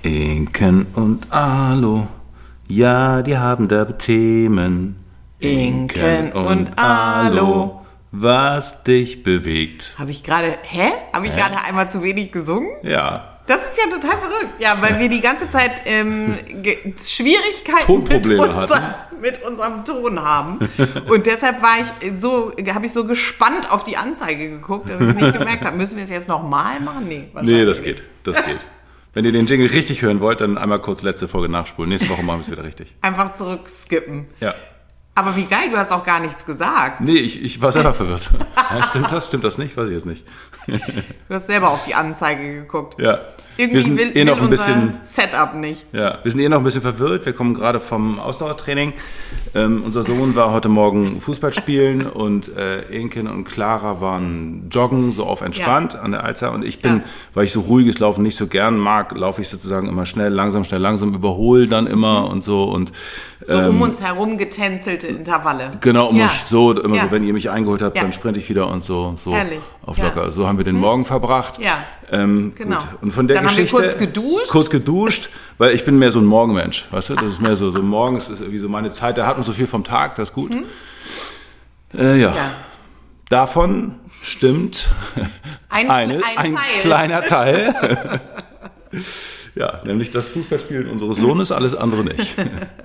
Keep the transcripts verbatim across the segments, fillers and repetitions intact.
Inken und Alo, ja, die haben derbe Themen. Inken und Alo, was dich bewegt. Habe ich gerade, hä? Habe ich gerade einmal zu wenig gesungen? Ja. Das ist ja total verrückt. Ja, weil wir die ganze Zeit ähm, Ge- Schwierigkeiten Tonprobleme mit, unser, mit unserem Ton haben. Und deshalb war ich so, habe ich so gespannt auf die Anzeige geguckt, dass ich es nicht gemerkt habe. Müssen wir es jetzt nochmal machen? Nee, Nee, das geht. Das geht. Wenn ihr den Jingle richtig hören wollt, dann einmal kurz letzte Folge nachspulen. Nächste Woche machen wir es wieder richtig. Einfach zurückskippen. Ja. Aber wie geil, du hast auch gar nichts gesagt. Nee, ich, ich war selber verwirrt. Ja, stimmt das? Stimmt das nicht? Weiß ich jetzt nicht. Du hast selber auf die Anzeige geguckt. Ja. Irgendwie wir sind will, eh noch will ein bisschen Setup nicht. Ja, wir sind eh noch ein bisschen verwirrt. Wir kommen gerade vom Ausdauertraining. Ähm, unser Sohn war heute Morgen Fußball spielen und äh, Inken und Clara waren joggen, so auf entspannt ja. an der Alster. Und ich bin, ja. weil ich so ruhiges Laufen nicht so gern mag, laufe ich sozusagen immer schnell, langsam, schnell, langsam, überhole dann immer und so. Und so ähm, um uns herum getänzelte Intervalle. Genau, um ja. uns so, immer ja. so, wenn ihr mich eingeholt habt, ja. dann sprinte ich wieder und so, so Herrlich. auf locker. Ja. So haben wir den Morgen verbracht. Ja. Ähm, genau. Gut. Und von der dann Geschichte, haben wir kurz geduscht. Kurz geduscht, weil ich bin mehr so ein Morgenmensch, weißt du? Das ist mehr so, so morgens ist irgendwie so meine Zeit, da hat man so viel vom Tag, das ist gut. Hm. Äh, ja. ja. Davon stimmt ein, eine, ein, ein Teil. kleiner Teil. Ja, nämlich das Fußballspielen unseres Sohnes, alles andere nicht.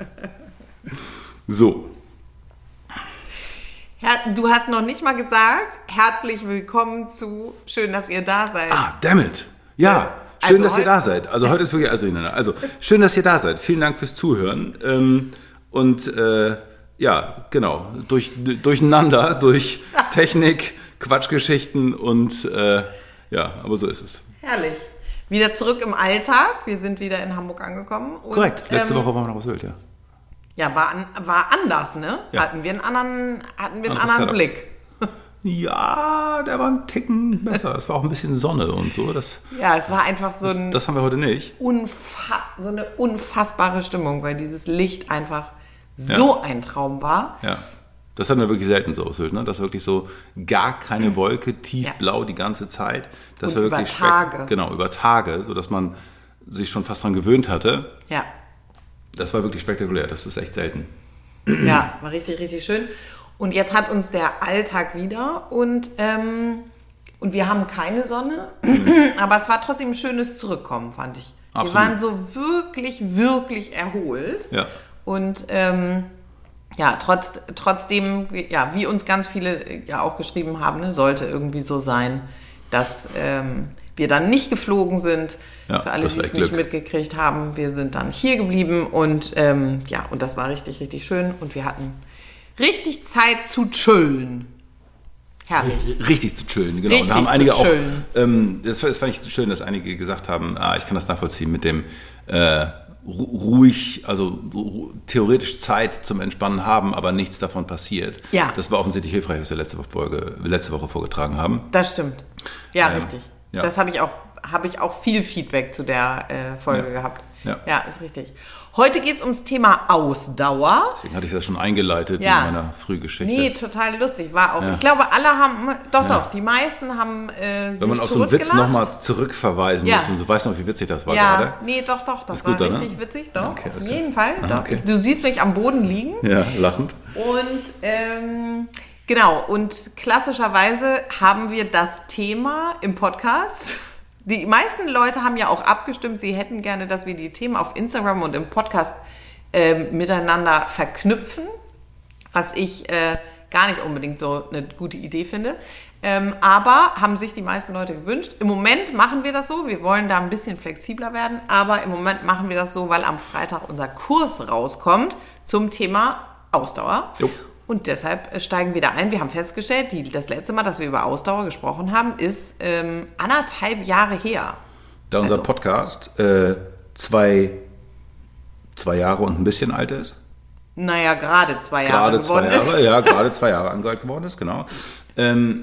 So. Her- du hast noch nicht mal gesagt, herzlich willkommen zu Schön, dass ihr da seid. Ah, damn it. Ja, schön, also dass ihr da seid. Also heute ist wirklich, also, also schön, dass ihr da seid. Vielen Dank fürs Zuhören. Ähm, und äh, ja, genau, durch, durcheinander, durch Technik, Quatschgeschichten und äh, ja, aber so ist es. Herrlich. Wieder zurück im Alltag. Wir sind wieder in Hamburg angekommen. Und, Korrekt, letzte ähm, Woche waren wir noch aus Sylt, ja. Ja, war, an, war anders, ne? Ja. Hatten wir einen anderen, hatten wir einen Anderes anderen Setup. Blick. Ja, der war ein Ticken besser. Es war auch ein bisschen Sonne und so. Das, ja, es war einfach so, ein das, das haben wir heute nicht. Unfa- so eine unfassbare Stimmung, weil dieses Licht einfach so ja. ein Traum war. Ja, das hatten wir wirklich selten so aus Sylt, ne? Das war wirklich so gar keine Wolke, tiefblau ja. die ganze Zeit. Das und war über wirklich Tage. Speck, genau, über Tage, sodass man sich schon fast dran gewöhnt hatte. Ja. Das war wirklich spektakulär, das ist echt selten. Ja, war richtig, richtig schön. Und jetzt hat uns der Alltag wieder und, ähm, und wir haben keine Sonne, mhm. aber es war trotzdem ein schönes Zurückkommen, fand ich. Absolut. Wir waren so wirklich, wirklich erholt. Ja. Und ähm, ja, trotz, trotzdem, ja, wie uns ganz viele ja auch geschrieben haben, ne, sollte irgendwie so sein, dass ähm, wir dann nicht geflogen sind. Ja, für alle, die es nicht mitgekriegt haben, wir sind dann hier geblieben und ähm, ja, und das war richtig, richtig schön und wir hatten richtig Zeit zu chillen. Herrlich. Richtig zu chillen, genau. Richtig da haben einige zu auch, chillen. ähm, das fand ich schön, dass einige gesagt haben, ah, ich kann das nachvollziehen mit dem äh, ruhig, also ru- theoretisch Zeit zum Entspannen haben, aber nichts davon passiert. Ja. Das war offensichtlich hilfreich, was wir letzte Woche, Folge, letzte Woche vorgetragen haben. Das stimmt. Ja, ähm, richtig. Ja. Das habe ich auch, habe ich auch viel Feedback zu der äh, Folge ja. gehabt. Ja. ja, ist richtig. Heute geht es ums Thema Ausdauer. Deswegen hatte ich das schon eingeleitet ja. in meiner Frühgeschichte. Nee, total lustig. War auch. Ja. Ich glaube, alle haben, doch, ja. doch, die meisten haben äh, sich Wenn man auf so einen Witz totgelacht. nochmal zurückverweisen ja. muss und du weißt noch, wie witzig das war ja. gerade. Nee, doch, doch, das ist war gut, richtig ne? witzig. Doch, okay, auf jeden Fall. Aha, Doch. okay. Du siehst mich am Boden liegen. Ja, lachend. Und ähm, genau, und klassischerweise haben wir das Thema im Podcast. Die meisten Leute haben ja auch abgestimmt, sie hätten gerne, dass wir die Themen auf Instagram und im Podcast äh, miteinander verknüpfen, was ich äh, gar nicht unbedingt so eine gute Idee finde. Ähm, aber haben sich die meisten Leute gewünscht. Im Moment machen wir das so, wir wollen da ein bisschen flexibler werden, aber im Moment machen wir das so, weil am Freitag unser Kurs rauskommt zum Thema Ausdauer. Jo. Und deshalb steigen wir da ein. Wir haben festgestellt, die, das letzte Mal, dass wir über Ausdauer gesprochen haben, ist ähm, anderthalb Jahre her. Da unser Also- Podcast äh, zwei, zwei Jahre und ein bisschen alt ist. Naja, gerade zwei Jahre Gerade zwei geworden Jahre, ist. ja, gerade zwei Jahre alt geworden ist, genau. Ähm,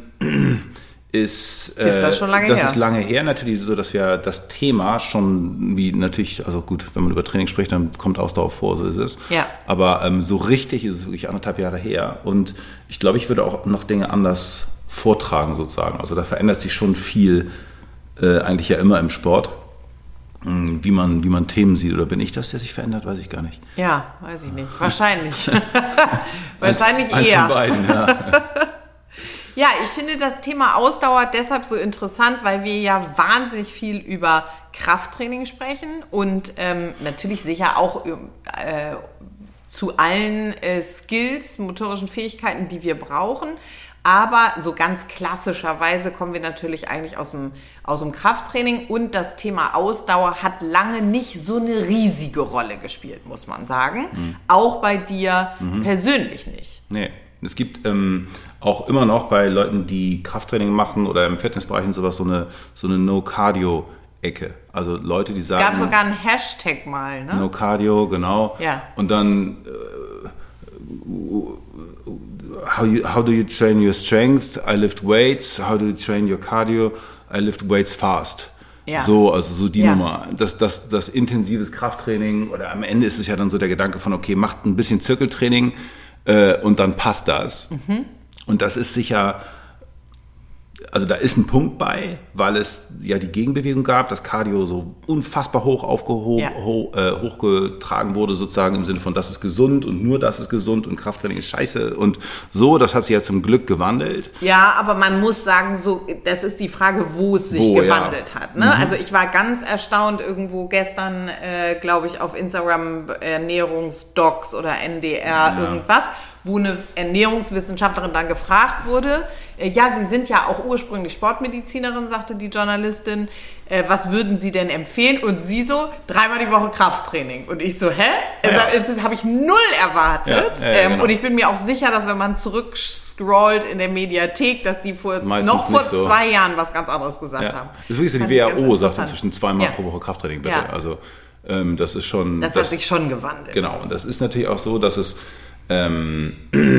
ist, äh, Ist das schon lange das her? ist lange her, natürlich so, dass wir das Thema schon, wie natürlich, also gut, wenn man über Training spricht, dann kommt Ausdauer vor, so ist es. Ja. Aber ähm, so richtig ist es wirklich anderthalb Jahre her und ich glaube, ich würde auch noch Dinge anders vortragen sozusagen. Also da verändert sich schon viel, äh, eigentlich ja immer im Sport. wie man, wie man Themen sieht. Oder bin ich das, der sich verändert? Weiß ich gar nicht. Ja, weiß ich nicht. Wahrscheinlich. Wahrscheinlich eins, eher. Eins von beiden, ja. Ja, ich finde das Thema Ausdauer deshalb so interessant, weil wir ja wahnsinnig viel über Krafttraining sprechen und ähm, natürlich sicher auch äh, zu allen äh, Skills, motorischen Fähigkeiten, die wir brauchen. Aber so ganz klassischerweise kommen wir natürlich eigentlich aus dem, aus dem Krafttraining und das Thema Ausdauer hat lange nicht so eine riesige Rolle gespielt, muss man sagen. Mhm. Auch bei dir mhm. persönlich nicht. Nee, es gibt ähm, auch immer noch bei Leuten, die Krafttraining machen oder im Fitnessbereich und sowas so eine, so eine No-Cardio-Ecke. Also Leute, die sagen... Es gab sogar einen Hashtag mal, ne? No-Cardio, genau. Ja. Und dann... Äh, How, you, how do you train your strength? I lift weights. How do you train your cardio? I lift weights fast. Ja. So, also so die ja. Nummer. Das, das, das intensives Krafttraining oder am Ende ist es ja dann so der Gedanke von, okay, macht ein bisschen Zirkeltraining äh, und dann passt das. Mhm. Und das ist sicher, also da ist ein Punkt bei, weil es ja die Gegenbewegung gab, dass Cardio so unfassbar hoch aufgehoben, ja. ho, äh, hochgetragen wurde, sozusagen im Sinne von, das ist gesund und nur das ist gesund und Krafttraining ist scheiße und so, das hat sich ja zum Glück gewandelt. Ja, aber man muss sagen, so, das ist die Frage, wo es sich wo, gewandelt ja. hat. Ne? Mhm. Also ich war ganz erstaunt irgendwo gestern, äh, glaube ich, auf Instagram Ernährungsdocs oder N D R ja. irgendwas, wo eine Ernährungswissenschaftlerin dann gefragt wurde, äh, ja, Sie sind ja auch ursprünglich Sportmedizinerin, sagte die Journalistin, äh, was würden Sie denn empfehlen? Und sie so, dreimal die Woche Krafttraining. Und ich so, hä? Ja. Das, das habe ich null erwartet. Ja, ja, ja, ähm, genau. Und ich bin mir auch sicher, dass wenn man zurückscrollt in der Mediathek, dass die vor, noch vor so. zwei Jahren was ganz anderes gesagt ja. haben. Das ist wirklich so, die W H O sagt inzwischen zweimal ja. pro Woche Krafttraining, bitte. Ja. Also ähm, das ist schon... Das, das hat sich schon gewandelt. Genau, und das ist natürlich auch so, dass es Ähm,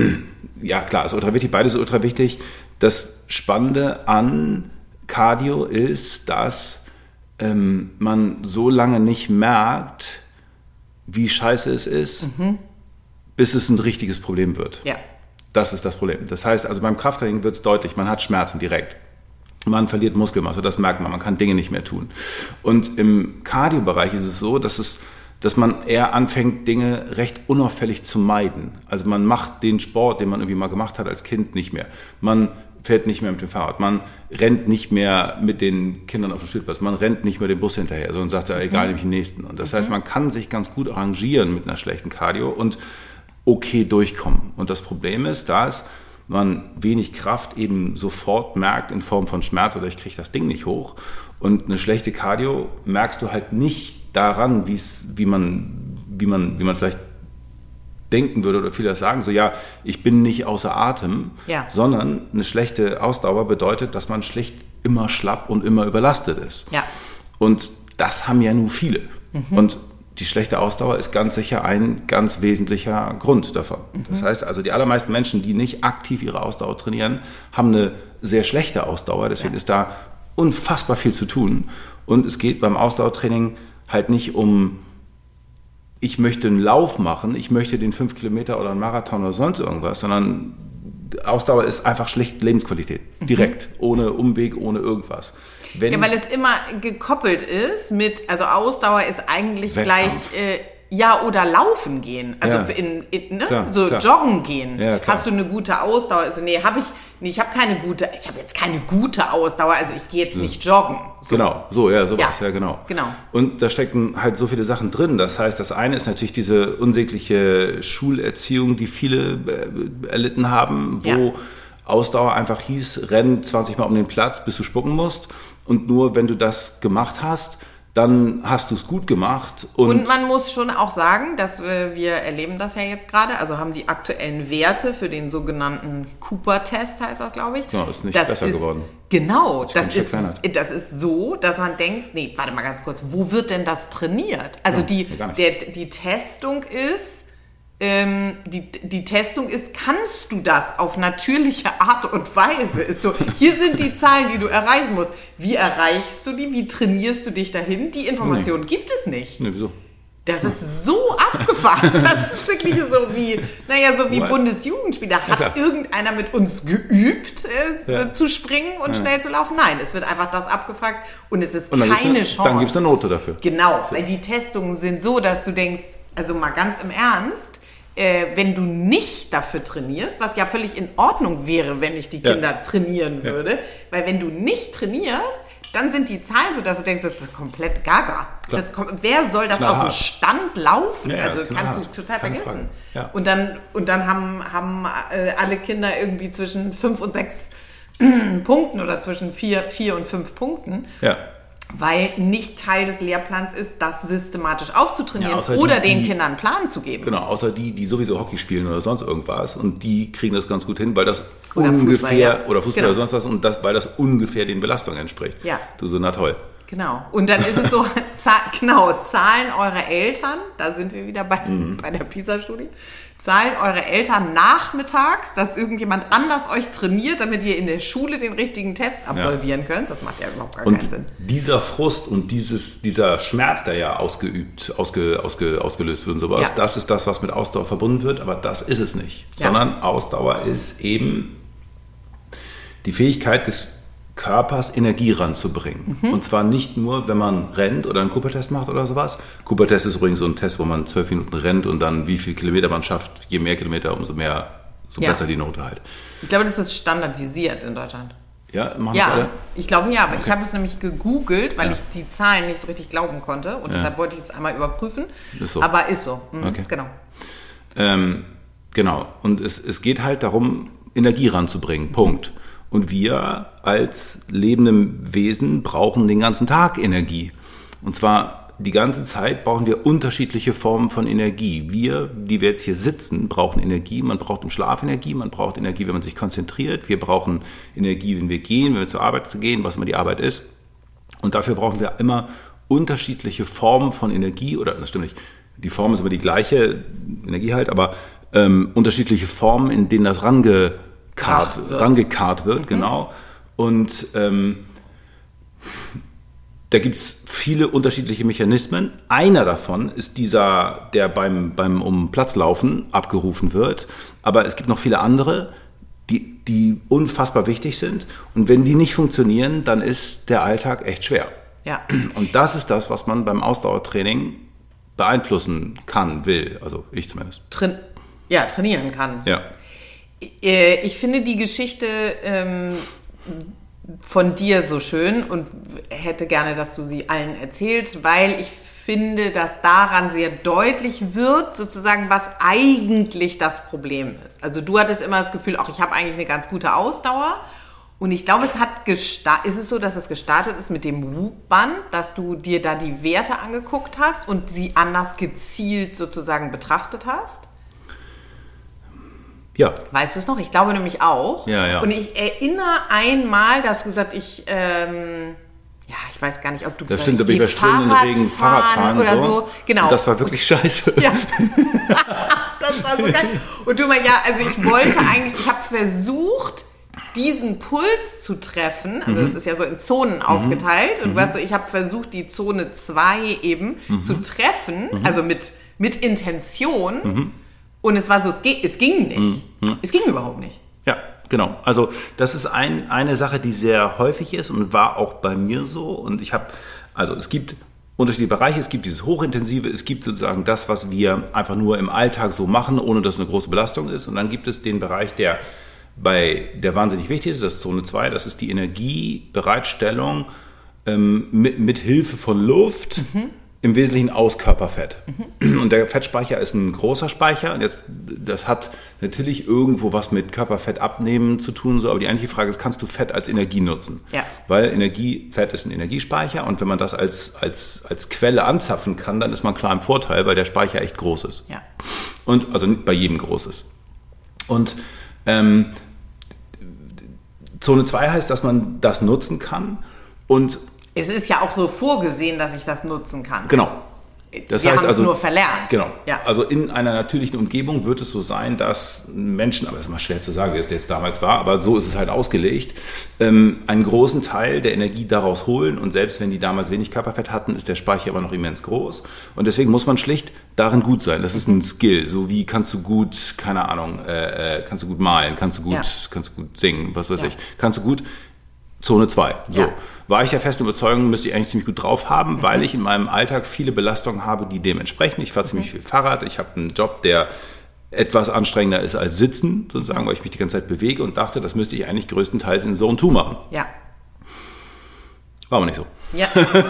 ja klar, ist ultra wichtig, beides ist ultra wichtig. Das Spannende an Cardio ist, dass ähm, man so lange nicht merkt, wie scheiße es ist, mhm. bis es ein richtiges Problem wird. Ja. Das ist das Problem. Das heißt, also beim Krafttraining wird es deutlich, man hat Schmerzen direkt. Man verliert Muskelmasse, das merkt man, man kann Dinge nicht mehr tun. Und im Cardio-Bereich ist es so, dass es dass man eher anfängt, Dinge recht unauffällig zu meiden. Also man macht den Sport, den man irgendwie mal gemacht hat als Kind, nicht mehr. Man fährt nicht mehr mit dem Fahrrad, man rennt nicht mehr mit den Kindern auf dem Spielplatz, man rennt nicht mehr den Bus hinterher, sondern sagt, ja, egal, nehme ich den nächsten. Und das mhm. heißt, man kann sich ganz gut arrangieren mit einer schlechten Cardio und okay durchkommen. Und das Problem ist, dass man wenig Kraft eben sofort merkt in Form von Schmerz oder ich kriege das Ding nicht hoch. Und eine schlechte Cardio merkst du halt nicht daran, wie's, wie man, wie man, wie man vielleicht denken würde oder viele das sagen, so ja, ich bin nicht außer Atem, ja. sondern eine schlechte Ausdauer bedeutet, dass man schlicht immer schlapp und immer überlastet ist. Ja. Und das haben ja nur viele. Mhm. Und die schlechte Ausdauer ist ganz sicher ein ganz wesentlicher Grund davon. Mhm. Das heißt also, die allermeisten Menschen, die nicht aktiv ihre Ausdauer trainieren, haben eine sehr schlechte Ausdauer. Deswegen ja. ist da unfassbar viel zu tun. Und es geht beim Ausdauertraining halt nicht um, ich möchte einen Lauf machen, ich möchte den fünf Kilometer oder einen Marathon oder sonst irgendwas, sondern Ausdauer ist einfach schlicht Lebensqualität. Direkt, mhm. ohne Umweg, ohne irgendwas. Wenn ja, weil es immer gekoppelt ist mit, also Ausdauer ist eigentlich Wettkampf. gleich, äh, ja, oder laufen gehen, also ja. in, in ne? klar, so klar. joggen gehen. Ja, hast du eine gute Ausdauer? Also nee, habe ich, nee, ich habe keine gute, ich habe jetzt keine gute Ausdauer, also ich gehe jetzt nicht joggen. So. Genau, so, ja, sowas, ja. ja, genau. genau. Und da stecken halt so viele Sachen drin. Das heißt, das eine ist natürlich diese unsägliche Schulerziehung, die viele äh, erlitten haben, wo ja. Ausdauer einfach hieß, renn zwanzig Mal um den Platz, bis du spucken musst. Und nur wenn du das gemacht hast, dann hast du es gut gemacht. Und, und man muss schon auch sagen, dass äh, wir erleben das ja jetzt gerade, also haben die aktuellen Werte für den sogenannten Cooper-Test, heißt das, glaube ich. Genau, ist nicht das besser ist, geworden. Genau, das ist, das ist so, dass man denkt, nee, warte mal ganz kurz, wo wird denn das trainiert? Also ja, die, der, die Testung ist, Ähm, die, die Testung ist, kannst du das auf natürliche Art und Weise? Ist so, hier sind die Zahlen, die du erreichen musst. Wie erreichst du die? Wie trainierst du dich dahin? Die Informationen nee. gibt es nicht. Nee, wieso? Das ist so abgefahren. Das ist wirklich so wie, naja, so wie What? Bundesjugendspieler. Hat ja, irgendeiner mit uns geübt, äh, ja. zu springen und ja. schnell zu laufen? Nein, es wird einfach das abgefragt und es ist und keine eine, Chance. Dann gibt es eine Note dafür. Genau, so. Weil die Testungen sind so, dass du denkst, also mal ganz im Ernst, äh, wenn du nicht dafür trainierst, was ja völlig in Ordnung wäre, wenn ich die Kinder ja. trainieren würde, ja. weil wenn du nicht trainierst, dann sind die Zahlen so, dass du denkst, das ist komplett gaga. Das kommt, wer soll das klar. aus dem Stand laufen? Ja, also kannst du total Keine vergessen. Ja. Und dann, und dann haben, haben äh, alle Kinder irgendwie zwischen fünf und sechs Punkten oder zwischen vier, vier und fünf Punkten. Ja. Weil nicht Teil des Lehrplans ist, das systematisch aufzutrainieren ja, oder die, den die, Kindern einen Plan zu geben. Genau, außer die, die sowieso Hockey spielen oder sonst irgendwas und die kriegen das ganz gut hin, weil das oder ungefähr, Fußball, ja. oder Fußball genau. oder sonst was und das, weil das ungefähr den Belastungen entspricht. Ja. Du so, na toll. Genau. Und dann ist es so, genau, zahlen eure Eltern, da sind wir wieder bei, mhm. bei der PISA-Studie, zahlen eure Eltern nachmittags, dass irgendjemand anders euch trainiert, damit ihr in der Schule den richtigen Test absolvieren ja. könnt. Das macht ja überhaupt gar und keinen Sinn. Dieser Frust und dieses, dieser Schmerz, der ja ausgeübt, ausge, ausge, ausgelöst wird und sowas, ja. das ist das, was mit Ausdauer verbunden wird, aber das ist es nicht. Ja. Sondern Ausdauer ist eben die Fähigkeit des Körpers Energie ranzubringen. Mhm. Und zwar nicht nur, wenn man rennt oder einen Cooper-Test macht oder sowas. Cooper-Test ist übrigens so ein Test, wo man zwölf Minuten rennt und dann wie viel Kilometer man schafft. Je mehr Kilometer, umso mehr, so ja. besser die Note halt. Ich glaube, das ist standardisiert in Deutschland. Ja, machen ja, das alle? Ich glaube ja, aber okay. ich habe es nämlich gegoogelt, weil ja. ich die Zahlen nicht so richtig glauben konnte und ja. deshalb wollte ich es einmal überprüfen. Ist so. Aber ist so. Mhm, okay. Genau. Ähm, genau. Und es, es geht halt darum, Energie ranzubringen. Punkt. Und wir als lebendem Wesen brauchen den ganzen Tag Energie. Und zwar die ganze Zeit brauchen wir unterschiedliche Formen von Energie. Wir, die wir jetzt hier sitzen, brauchen Energie. Man braucht im Schlaf Energie, man braucht Energie, wenn man sich konzentriert. Wir brauchen Energie, wenn wir gehen, wenn wir zur Arbeit gehen, was immer die Arbeit ist. Und dafür brauchen wir immer unterschiedliche Formen von Energie. Oder das stimmt nicht, die Form ist immer die gleiche, Energie halt, aber ähm, unterschiedliche Formen, in denen das range Kart, wird. rangekarrt wird, mhm. genau. Und ähm, da gibt es viele unterschiedliche Mechanismen. Einer davon ist dieser, der beim, beim um Platz laufen abgerufen wird. Aber es gibt noch viele andere, die, die unfassbar wichtig sind. Und wenn die nicht funktionieren, dann ist der Alltag echt schwer. Ja. Und das ist das, was man beim Ausdauertraining beeinflussen kann, will. Also ich zumindest. Train- ja, trainieren kann. Ja. Ich finde die Geschichte ähm, von dir so schön und hätte gerne, dass du sie allen erzählst, weil ich finde, dass daran sehr deutlich wird, sozusagen, was eigentlich das Problem ist. Also du hattest immer das Gefühl, auch ich habe eigentlich eine ganz gute Ausdauer und ich glaube, es hat gestartet, ist es so, dass es gestartet ist mit dem Whoop-Band, dass du dir da die Werte angeguckt hast und sie anders gezielt sozusagen betrachtet hast? Ja. Weißt du es noch? Ich glaube nämlich auch. Ja, ja. Und ich erinnere einmal, dass du gesagt ich, ähm, ja, ich weiß gar nicht, ob du das gesagt stimmt, da bin ich bei strömenden Regen Fahrrad fahren oder so. so. Genau. Und das war wirklich und, scheiße. Ja. Das war so geil. Und du mal, ja, also ich wollte eigentlich, ich habe versucht, diesen Puls zu treffen. Also mhm. das ist ja so in Zonen mhm. aufgeteilt. Und mhm. weißt du, ich habe versucht, die Zone zwei eben mhm. zu treffen, mhm. also mit, mit Intention. Mhm. Und es war so, es ging, es ging nicht. Mhm. Es ging überhaupt nicht. Ja, genau. Also das ist ein, eine Sache, die sehr häufig ist und war auch bei mir so. Und ich habe, also es gibt unterschiedliche Bereiche. Es gibt dieses Hochintensive, es gibt sozusagen das, was wir einfach nur im Alltag so machen, ohne dass es eine große Belastung ist. Und dann gibt es den Bereich, der bei der wahnsinnig wichtig ist, das ist Zone zwei, das ist die Energiebereitstellung ähm, mit, mit Hilfe von Luft. Mhm. Im Wesentlichen aus Körperfett. Mhm. Und der Fettspeicher ist ein großer Speicher. Und jetzt, das hat natürlich irgendwo was mit Körperfett abnehmen zu tun. So. Aber die eigentliche Frage ist, kannst du Fett als Energie nutzen? Ja. Weil Energie, Fett ist ein Energiespeicher. Und wenn man das als, als, als Quelle anzapfen kann, dann ist man klar im Vorteil, weil der Speicher echt groß ist. Ja. Und, also bei jedem groß ist. Und ähm, Zone zwei heißt, dass man das nutzen kann. Und es ist ja auch so vorgesehen, dass ich das nutzen kann. Genau. Das Wir heißt haben es also, nur verlernt. Genau. Ja. Also in einer natürlichen Umgebung wird es so sein, dass Menschen, aber das ist immer schwer zu sagen, wie es jetzt damals war, aber so ist es halt ausgelegt, ähm, einen großen Teil der Energie daraus holen und selbst wenn die damals wenig Körperfett hatten, ist der Speicher aber noch immens groß und deswegen muss man schlicht darin gut sein. Das ist ein Skill. So wie kannst du gut, keine Ahnung, äh, kannst du gut malen, kannst du gut, ja. kannst du gut singen, was weiß ja. ich, kannst du gut Zone zwei. So. Ja. War ich der festen Überzeugung, müsste ich eigentlich ziemlich gut drauf haben, mhm. weil ich in meinem Alltag viele Belastungen habe, die dem entsprechen. Ich fahre mhm. ziemlich viel Fahrrad. Ich habe einen Job, der etwas anstrengender ist als Sitzen, sozusagen, weil ich mich die ganze Zeit bewege und dachte, das müsste ich eigentlich größtenteils in Zone zwei machen. Ja. War aber nicht so. Ja.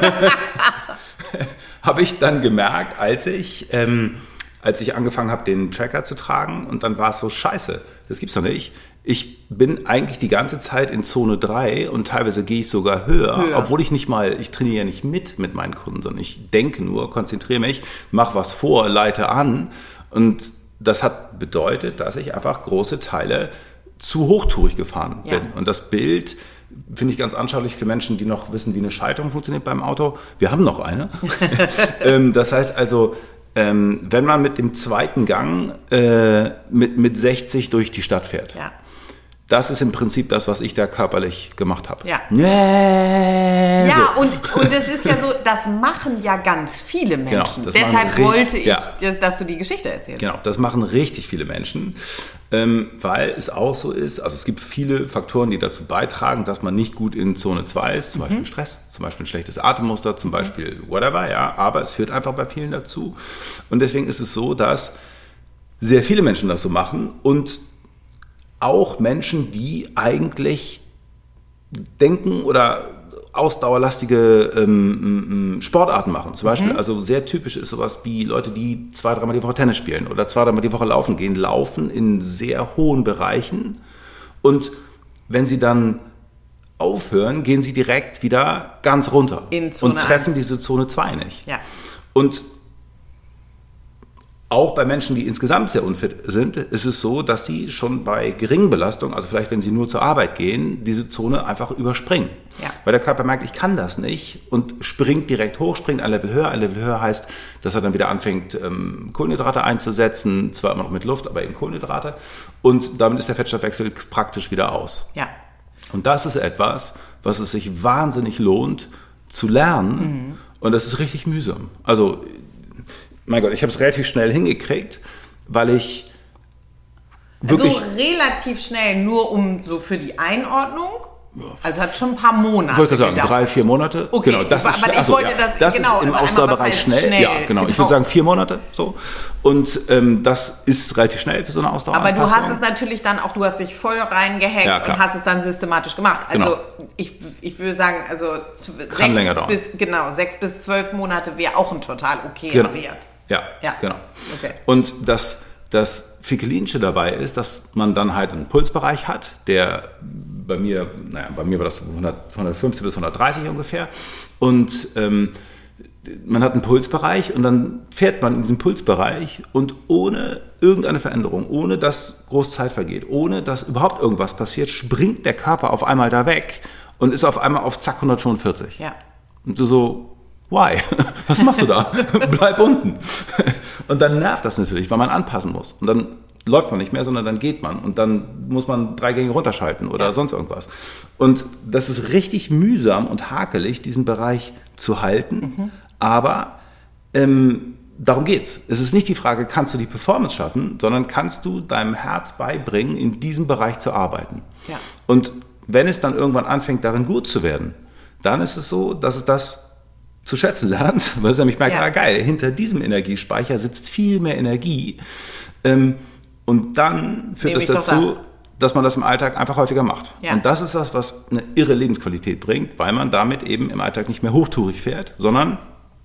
Habe ich dann gemerkt, als ich, ähm, als ich angefangen habe, den Tracker zu tragen und dann war es so, scheiße, das gibt's doch nicht. Ich bin eigentlich die ganze Zeit in Zone drei und teilweise gehe ich sogar höher, höher, obwohl ich nicht mal, ich trainiere ja nicht mit mit meinen Kunden, sondern ich denke nur, konzentriere mich, mache was vor, leite an und das hat bedeutet, dass ich einfach große Teile zu hochtourig gefahren bin. Ja. Und das Bild finde ich ganz anschaulich für Menschen, die noch wissen, wie eine Schaltung funktioniert beim Auto. Wir haben noch eine. Das heißt also, wenn man mit dem zweiten Gang äh, mit, mit sechzig durch die Stadt fährt. Ja. Das ist im Prinzip das, was ich da körperlich gemacht habe. Ja, yeah, ja so. und, und es ist ja so, das machen ja ganz viele Menschen. Genau, deshalb wollte ich, ja. dass du die Geschichte erzählst. Genau, das machen richtig viele Menschen, ähm, weil es auch so ist, also es gibt viele Faktoren, die dazu beitragen, dass man nicht gut in Zone zwei ist, zum mhm. Beispiel Stress, zum Beispiel ein schlechtes Atemmuster, zum Beispiel whatever, ja, aber es führt einfach bei vielen dazu. Und deswegen ist es so, dass sehr viele Menschen das so machen und auch Menschen, die eigentlich denken oder ausdauerlastige ähm, Sportarten machen. Zum Beispiel, mhm. also sehr typisch ist sowas wie Leute, die zwei, dreimal die Woche Tennis spielen oder zwei, dreimal die Woche laufen gehen, laufen in sehr hohen Bereichen und wenn sie dann aufhören, gehen sie direkt wieder ganz runter in Zone und treffen eins. Diese Zone zwei nicht. Ja. Und auch bei Menschen, die insgesamt sehr unfit sind, ist es so, dass die schon bei geringen Belastungen, also vielleicht wenn sie nur zur Arbeit gehen, diese Zone einfach überspringen. Ja. Weil der Körper merkt, ich kann das nicht und springt direkt hoch, springt ein Level höher. Ein Level höher heißt, dass er dann wieder anfängt, Kohlenhydrate einzusetzen, zwar immer noch mit Luft, aber eben Kohlenhydrate. Und damit ist der Fettstoffwechsel praktisch wieder aus. Ja. Und das ist etwas, was es sich wahnsinnig lohnt zu lernen. Mhm. Und das ist richtig mühsam. Also mein Gott, ich habe es relativ schnell hingekriegt, weil ich wirklich... Also relativ schnell, nur um so für die Einordnung? Also hat schon ein paar Monate Ich wollte sagen, drei, vier Monate. Okay, genau, das aber ist, ich also, wollte ja, das, das genau, ist im also Ausdauerbereich schnell. schnell. Ja, genau. genau. Ich würde sagen vier Monate so. Und ähm, das ist relativ schnell für so eine Ausdaueranpassung. Aber du hast es natürlich dann auch, du hast dich voll reingehängt ja, und hast es dann systematisch gemacht. Also genau. ich, ich würde sagen, also Kann sechs bis, genau, sechs bis zwölf Monate wäre auch ein total okayer genau. Wert. Ja, ja, genau. Okay. Und das, das Fikelinische dabei ist, dass man dann halt einen Pulsbereich hat, der bei mir, naja, bei mir war das hundertfünfzig bis hundertdreißig ungefähr. Und ähm, man hat einen Pulsbereich und dann fährt man in diesem Pulsbereich und ohne irgendeine Veränderung, ohne dass groß Zeit vergeht, ohne dass überhaupt irgendwas passiert, springt der Körper auf einmal da weg und ist auf einmal auf zack hundertfünfundvierzig. Ja. Und du so... Why? Was machst du da? Bleib unten. Und dann nervt das natürlich, weil man anpassen muss. Und dann läuft man nicht mehr, sondern dann geht man. Und dann muss man drei Gänge runterschalten oder ja. sonst irgendwas. Und das ist richtig mühsam und hakelig, diesen Bereich zu halten. Mhm. Aber ähm, darum geht's. Es ist nicht die Frage, kannst du die Performance schaffen, sondern kannst du deinem Herz beibringen, in diesem Bereich zu arbeiten. Ja. Und wenn es dann irgendwann anfängt, darin gut zu werden, dann ist es so, dass es das zu schätzen lernt, weil es nämlich merkt, ja. ah geil, hinter diesem Energiespeicher sitzt viel mehr Energie. Ähm, und dann führt es das dazu, das. dass man das im Alltag einfach häufiger macht. Ja. Und das ist das, was eine irre Lebensqualität bringt, weil man damit eben im Alltag nicht mehr hochtourig fährt, sondern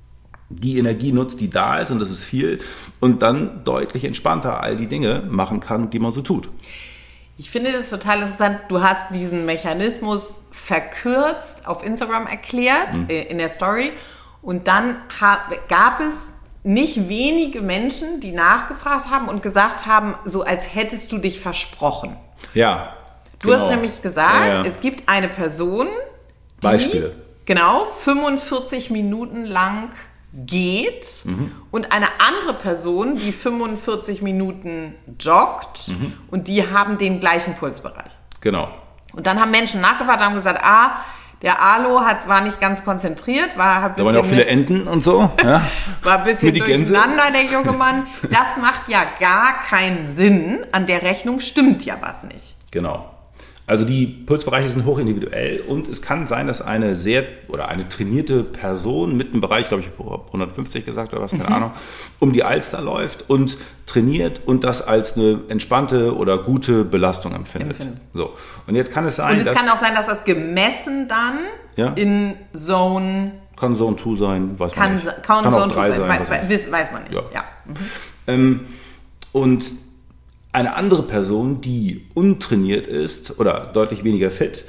die Energie nutzt, die da ist, und das ist viel, und dann deutlich entspannter all die Dinge machen kann, die man so tut. Ich finde das total interessant. Du hast diesen Mechanismus verkürzt auf Instagram erklärt, mhm. äh, in der Story. Und dann ha- gab es nicht wenige Menschen, die nachgefragt haben und gesagt haben, so als hättest du dich versprochen. Ja. Du genau. hast nämlich gesagt, ja, ja. es gibt eine Person, die Beispiele. genau fünfundvierzig Minuten lang geht mhm. und eine andere Person, die fünfundvierzig Minuten joggt mhm. und die haben den gleichen Pulsbereich. Genau. Und dann haben Menschen nachgefragt und haben gesagt, ah, der Alo hat, war nicht ganz konzentriert, war ein bisschen, da waren ja auch viele Enten und so. Ja. War ein bisschen durcheinander, der junge Mann. Das macht ja gar keinen Sinn. An der Rechnung stimmt ja was nicht. Genau. Also die Pulsbereiche sind hochindividuell und es kann sein, dass eine sehr oder eine trainierte Person mit einem Bereich, glaube ich, hundertfünfzig gesagt oder was, keine mhm. Ahnung, um die Alster läuft und trainiert und das als eine entspannte oder gute Belastung empfindet. Empfinden. So. Und jetzt kann es sein, Und es dass, kann auch sein, dass das gemessen dann ja? in Zone... Kann Zone zwei sein, weiß kann, man nicht. Kann, kann Zone auch drei sein, sein, weiß, weiß man nicht. Ja. Ja. Mhm. Ähm, und eine andere Person, die untrainiert ist oder deutlich weniger fit,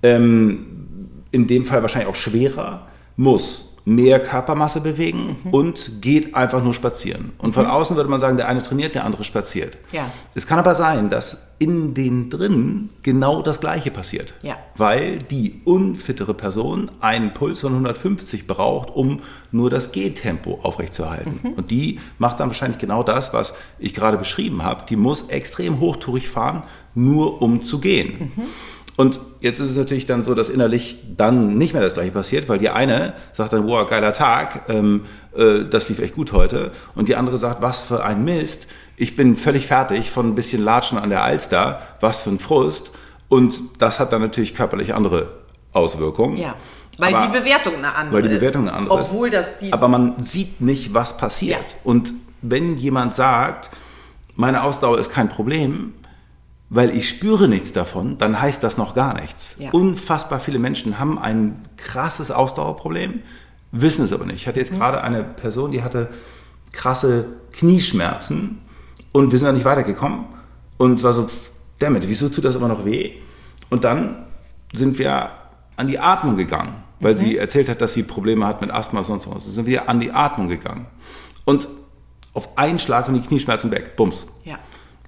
ähm, in dem Fall wahrscheinlich auch schwerer, muss mehr Körpermasse bewegen mhm. und geht einfach nur spazieren. Und von mhm. außen würde man sagen, der eine trainiert, der andere spaziert. Ja. Es kann aber sein, dass in den drinnen genau das Gleiche passiert. Ja. Weil die unfittere Person einen Puls von hundertfünfzig braucht, um nur das Gehtempo aufrechtzuerhalten. Mhm. Und die macht dann wahrscheinlich genau das, was ich gerade beschrieben habe. Die muss extrem hochtourig fahren, nur um zu gehen. Mhm. Und jetzt ist es natürlich dann so, dass innerlich dann nicht mehr das Gleiche passiert, weil die eine sagt dann, wow, geiler Tag, ähm, äh, das lief echt gut heute. Und die andere sagt, was für ein Mist, ich bin völlig fertig von ein bisschen Latschen an der Alster, was für ein Frust. Und das hat dann natürlich körperlich andere Auswirkungen. Ja, weil aber, die Bewertung eine andere weil die Bewertung eine andere ist. Obwohl das die aber man sieht nicht, was passiert. Ja. Und wenn jemand sagt, meine Ausdauer ist kein Problem, weil ich spüre nichts davon, dann heißt das noch gar nichts. Ja. Unfassbar viele Menschen haben ein krasses Ausdauerproblem, wissen es aber nicht. Ich hatte jetzt mhm. gerade eine Person, die hatte krasse Knieschmerzen und wir sind da nicht weitergekommen und war so, dammit, wieso tut das immer noch weh? Und dann sind wir an die Atmung gegangen, weil mhm. sie erzählt hat, dass sie Probleme hat mit Asthma und sonst was. Dann sind wir an die Atmung gegangen. Und auf einen Schlag waren die Knieschmerzen weg. Bums. Ja.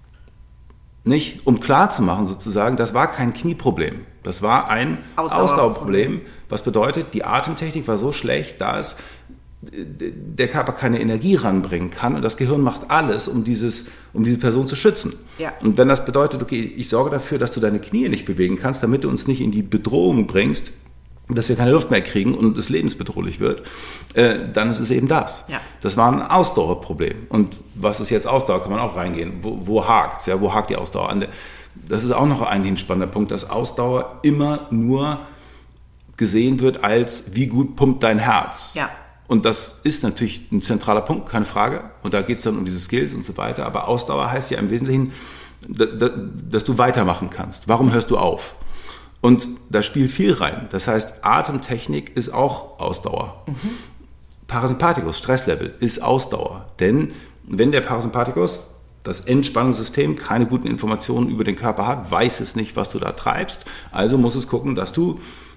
Nicht, um klar zu machen sozusagen, das war kein Knieproblem. Das war ein Ausdauerproblem, Ausdauerproblem, was bedeutet, die Atemtechnik war so schlecht, dass der Körper keine Energie ranbringen kann und das Gehirn macht alles, um, dieses, um diese Person zu schützen. Ja. Und wenn das bedeutet, okay, ich sorge dafür, dass du deine Knie nicht bewegen kannst, damit du uns nicht in die Bedrohung bringst, dass wir keine Luft mehr kriegen und es lebensbedrohlich wird, äh, dann ist es eben das. Ja. Das war ein Ausdauerproblem. Und was ist jetzt Ausdauer, kann man auch reingehen. Wo, wo hakt's? Ja, wo hakt die Ausdauer an? Das ist auch noch eigentlich ein spannender Punkt, dass Ausdauer immer nur gesehen wird als, wie gut pumpt dein Herz. Ja. Und das ist natürlich ein zentraler Punkt, keine Frage. Und da geht es dann um diese Skills und so weiter. Aber Ausdauer heißt ja im Wesentlichen, dass du weitermachen kannst. Warum hörst du auf? Und da spielt viel rein. Das heißt, Atemtechnik ist auch Ausdauer. Mhm. Parasympathikus, Stresslevel, ist Ausdauer. Denn wenn der Parasympathikus, das Entspannungssystem, keine guten Informationen über den Körper hat, weiß es nicht, was du da treibst. Also muss es gucken, dass du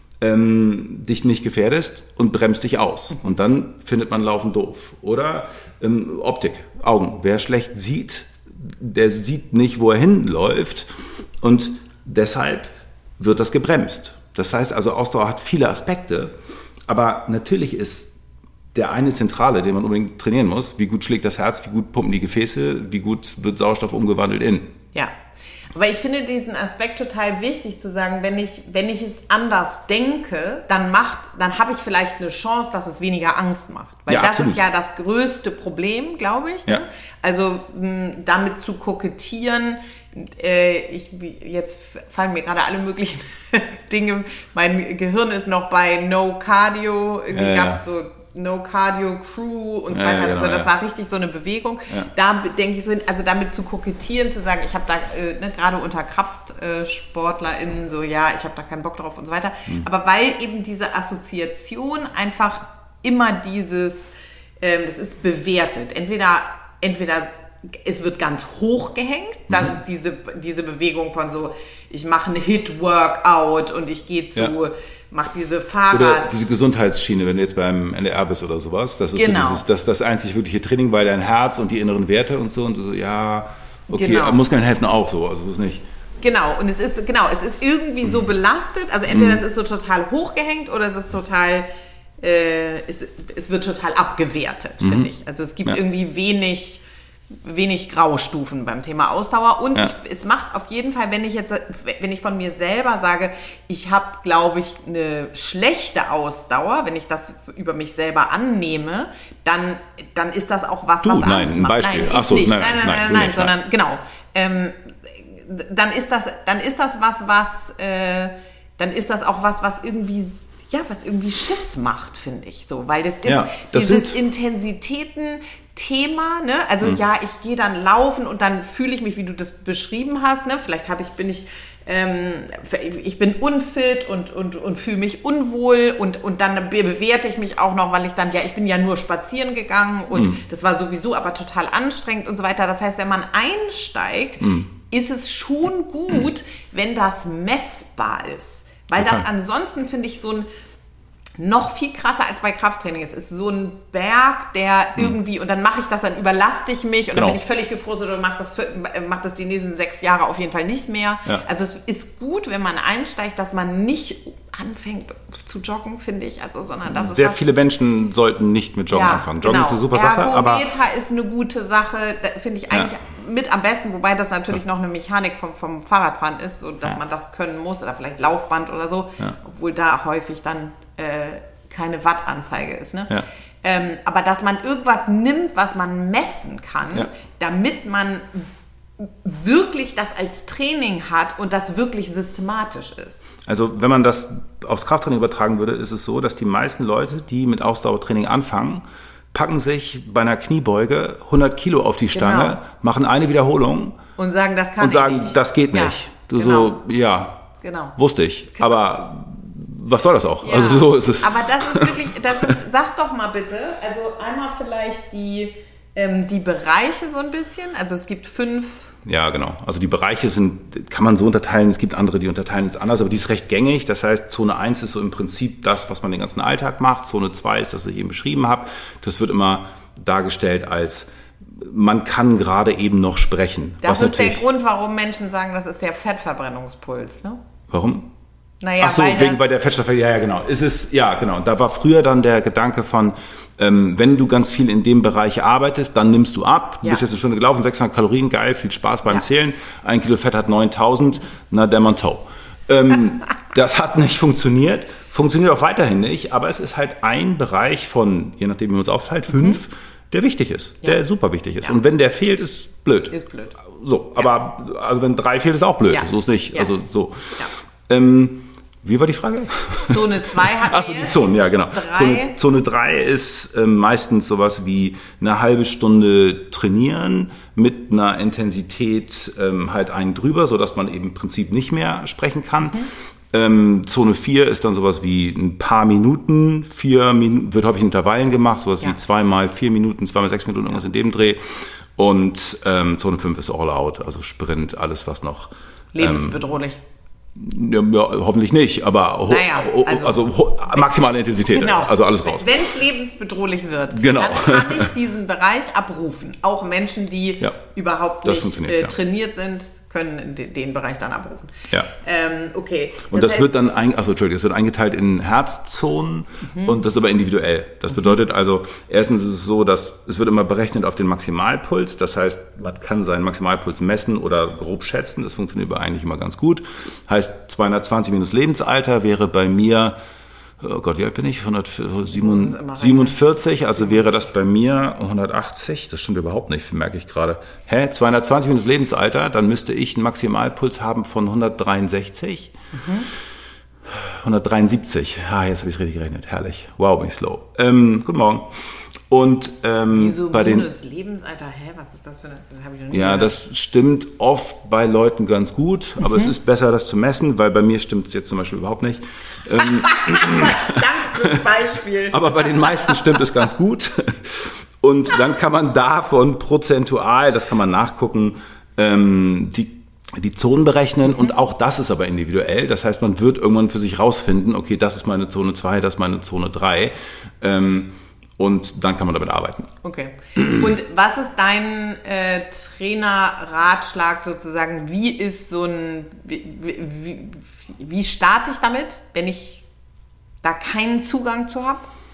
ähm, dich nicht gefährdest und bremst dich aus. Mhm. Und dann findet man Laufen doof. Oder ähm, Optik, Augen. Wer schlecht sieht, der sieht nicht, wo er hinläuft. Und deshalb wird das gebremst. Das heißt also, Ausdauer hat viele Aspekte, aber natürlich ist der eine zentrale, den man unbedingt trainieren muss, wie gut schlägt das Herz, wie gut pumpen die Gefäße, wie gut wird Sauerstoff umgewandelt in. Ja, aber ich finde diesen Aspekt total wichtig zu sagen, wenn ich, wenn ich es anders denke, dann macht, dann habe ich vielleicht eine Chance, dass es weniger Angst macht. Weil ja, das absolut. ist ja das größte Problem, glaube ich. Ne? Ja. Also mh, damit zu kokettieren, Ich, jetzt fallen mir gerade alle möglichen Dinge. Mein Gehirn ist noch bei No Cardio. Irgendwie ja, gab es so No Cardio Crew und so ja, weiter. ja, genau, also das ja. war richtig so eine Bewegung. Ja. Da denke ich so, also damit zu kokettieren, zu sagen, ich habe da äh, ne, gerade unter KraftsportlerInnen so, ja, ich habe da keinen Bock drauf und so weiter. Mhm. Aber weil eben diese Assoziation einfach immer dieses, ähm, das ist bewertet. Entweder, entweder es wird ganz hoch gehängt, das mhm. ist diese, diese Bewegung von so, ich mache eine Hit-Workout und ich gehe zu, ja. mache diese Fahrrad... Oder diese Gesundheitsschiene, wenn du jetzt beim N D R bist oder sowas, das ist genau. so dieses, das, das einzig wirkliche Training, weil dein Herz und die inneren Werte und so und du so, ja, okay, genau. Muskeln helfen auch so, also das ist nicht... Genau, und es ist, genau, es ist irgendwie mhm. so belastet, also entweder mhm. es ist so total hochgehängt oder es ist total... äh, es, es wird total abgewertet, mhm. finde ich. Also es gibt ja. irgendwie wenig... wenig Graustufen beim Thema Ausdauer und ja. ich, es macht auf jeden Fall, wenn ich jetzt, wenn ich von mir selber sage, ich habe, glaube ich, eine schlechte Ausdauer, wenn ich das über mich selber annehme, dann, dann ist das auch was, du, was nein, Angst ein macht. Beispiel. Nein, Ach ich so, nicht. Nein, nein, nein, nein, nein, nein, nein nicht, sondern nein. genau. Ähm, dann ist das, dann ist das was, was, äh, dann ist das auch was, was irgendwie ja, was irgendwie Schiss macht, finde ich so, weil das ist ja, das dieses Intensitäten-Thema, ne? Also mhm. ja, ich gehe dann laufen und dann fühle ich mich, wie du das beschrieben hast, ne? Vielleicht habe ich, bin ich, ähm, ich bin unfit und, und, und fühle mich unwohl und, und dann bewerte ich mich auch noch, weil ich dann, ja, ich bin ja nur spazieren gegangen und mhm. das war sowieso aber total anstrengend und so weiter. Das heißt, wenn man einsteigt, mhm. ist es schon gut, wenn das messbar ist. Weil okay. das ansonsten, finde ich, so ein noch viel krasser als bei Krafttraining ist. Es ist so ein Berg, der irgendwie, und dann mache ich das, dann überlaste ich mich und genau. dann bin ich völlig gefrustet und mache das, mach das die nächsten sechs Jahre auf jeden Fall nicht mehr. Ja. Also es ist gut, wenn man einsteigt, dass man nicht anfängt zu joggen, finde ich. Also, sondern das ist Sehr was, viele Menschen sollten nicht mit Joggen ja, anfangen. Joggen genau. ist eine super Sache. Ergometer aber ist eine gute Sache, finde ich eigentlich ja. mit am besten, wobei das natürlich ja. noch eine Mechanik vom, vom Fahrradfahren ist, so dass ja. man das können muss oder vielleicht Laufband oder so, ja. obwohl da häufig dann äh, keine Wattanzeige ist. Ne? Ja. Ähm, aber dass man irgendwas nimmt, was man messen kann, ja. damit man wirklich das als Training hat und das wirklich systematisch ist. Also wenn man das aufs Krafttraining übertragen würde, ist es so, dass die meisten Leute, die mit Ausdauertraining anfangen, packen sich bei einer Kniebeuge hundert Kilo auf die Stange, genau. machen eine Wiederholung und sagen, das kann und sagen, ich nicht. Das geht ja, nicht. Du genau. so, ja, genau. wusste ich, genau. aber was soll das auch? Ja. Also so ist es. Aber das ist wirklich, das ist, sag doch mal bitte, also einmal vielleicht die, ähm, die Bereiche so ein bisschen, also es gibt fünf. Ja, genau. Also die Bereiche sind, kann man so unterteilen, es gibt andere, die unterteilen es anders, aber die ist recht gängig. Das heißt, Zone eins ist so im Prinzip das, was man den ganzen Alltag macht. Zone zwei ist das, was ich eben beschrieben habe. Das wird immer dargestellt als, man kann gerade eben noch sprechen. Das ist der Grund, warum Menschen sagen, das ist der Fettverbrennungspuls, ne? Warum? Naja, Ach so, weil wegen bei der Fettstoff, ja, ja, genau. Es ist, ja, genau. Da war früher dann der Gedanke von, ähm, wenn du ganz viel in dem Bereich arbeitest, dann nimmst du ab. Du ja. bist jetzt eine Stunde gelaufen, sechshundert Kalorien, geil, viel Spaß beim ja. Zählen. Ein Kilo Fett hat neuntausend, na, der Montau. Ähm, das hat nicht funktioniert, funktioniert auch weiterhin nicht, aber es ist halt ein Bereich von, je nachdem, wie man es aufteilt, fünf, mhm. der wichtig ist, ja. der super wichtig ist. Ja. Und wenn der fehlt, ist blöd. Ist blöd. So, ja. aber also wenn drei fehlt, ist auch blöd. Ja. So ist nicht. Ja. Also so. Ja. Ähm, Wie war die Frage? Zone zwei hat Ach, die Zone, ja genau. Drei. Zone, Zone drei ist äh, meistens sowas wie eine halbe Stunde trainieren mit einer Intensität ähm, halt einen drüber, sodass man eben im Prinzip nicht mehr sprechen kann. Mhm. Ähm, Zone vier ist dann sowas wie ein paar Minuten, vier Minuten, wird häufig in Intervallen gemacht, sowas ja. wie zweimal vier Minuten, zweimal sechs Minuten, irgendwas ja. in dem Dreh. Und ähm, Zone fünf ist All Out, also Sprint, alles was noch... Lebensbedrohlich. Ähm, Ja, ja, hoffentlich nicht, aber ho- naja, also, also ho- maximale Intensität, genau. also alles raus. Wenn es lebensbedrohlich wird, genau. dann kann ich diesen Bereich abrufen. Auch Menschen, die ja, überhaupt nicht äh, ja. trainiert sind, können in den, den Bereich dann abrufen. Ja. Ähm, okay. Und das, das wird dann ein, also Entschuldigung, das wird eingeteilt in Herzzonen mhm. und das ist aber individuell. Das mhm. bedeutet also, erstens ist es so, dass es wird immer berechnet auf den Maximalpuls. Das heißt, man kann seinen Maximalpuls messen oder grob schätzen. Das funktioniert aber eigentlich immer ganz gut. Heißt, zweihundertzwanzig minus Lebensalter wäre bei mir, oh Gott, wie alt bin ich? hundertsiebenundvierzig, also wäre das bei mir hundertachtzig. Das stimmt überhaupt nicht, merke ich gerade. Hä? zweihundertzwanzig minus Lebensalter, dann müsste ich einen Maximalpuls haben von hundertdreiundsechzig. Mhm. hundertdreiundsiebzig. Ah, jetzt habe ich es richtig gerechnet. Herrlich. Wow, bin ich slow. Ähm, guten Morgen. Und ähm, Wieso bei den Lebensalter? Hä, was ist das für eine? Das habe ich noch nie Ja, gehört. das stimmt oft bei Leuten ganz gut, aber mhm. es ist besser, das zu messen, weil bei mir stimmt es jetzt zum Beispiel überhaupt nicht. Ähm, Danke fürs Beispiel. Aber bei den meisten stimmt es ganz gut. Und dann kann man davon prozentual, das kann man nachgucken, ähm, die die Zonen berechnen mhm. und auch das ist aber individuell. Das heißt, man wird irgendwann für sich rausfinden, okay, das ist meine Zone zwei, das ist meine Zone drei. Ähm, Und dann kann man damit arbeiten. Okay. Und was ist dein äh, Trainerratschlag sozusagen? Wie ist so ein, wie, wie, wie starte ich damit, wenn ich da keinen Zugang zu habe?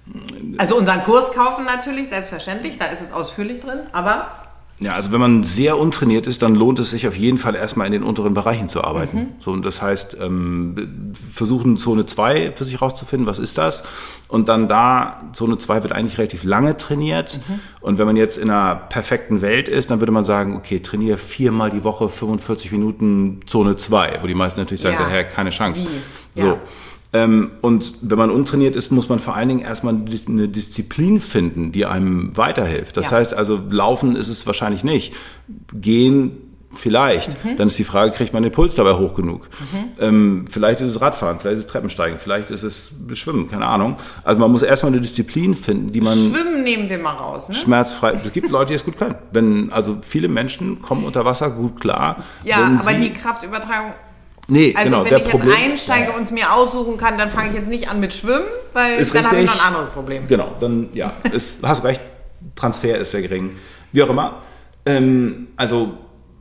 Also unseren Kurs kaufen natürlich, selbstverständlich, da ist es ausführlich drin, aber... Ja, also wenn man sehr untrainiert ist, dann lohnt es sich auf jeden Fall erstmal in den unteren Bereichen zu arbeiten. Mhm. So, und das heißt, ähm, versuchen Zone zwei für sich rauszufinden, was ist das? Und dann da, Zone zwei wird eigentlich relativ lange trainiert. Mhm. Und wenn man jetzt in einer perfekten Welt ist, dann würde man sagen, okay, trainiere viermal die Woche fünfundvierzig Minuten Zone zwei, wo die meisten natürlich sagen, ja. so, keine Chance. Wie? So. Ja. Ähm, und wenn man untrainiert ist, muss man vor allen Dingen erstmal eine Disziplin finden, die einem weiterhilft. Das ja. heißt also, Laufen ist es wahrscheinlich nicht. Gehen vielleicht. Mhm. Dann ist die Frage, kriegt man den Puls dabei hoch genug? Mhm. Ähm, vielleicht ist es Radfahren, vielleicht ist es Treppensteigen, vielleicht ist es Schwimmen, keine Ahnung. Also man muss erstmal eine Disziplin finden, die man... Schwimmen nehmen wir mal raus, ne? Schmerzfrei. Es gibt Leute, die es gut können. Wenn, also viele Menschen kommen unter Wasser gut klar. Ja, aber die Kraftübertragung... Nee, also genau, wenn der ich Problem, jetzt einsteige und es mir aussuchen kann, dann fange ich jetzt nicht an mit Schwimmen, weil ist dann habe ich richtig. noch ein anderes Problem. Genau, dann ja, ist, hast recht, Transfer ist sehr gering. Wie auch immer. Ähm, also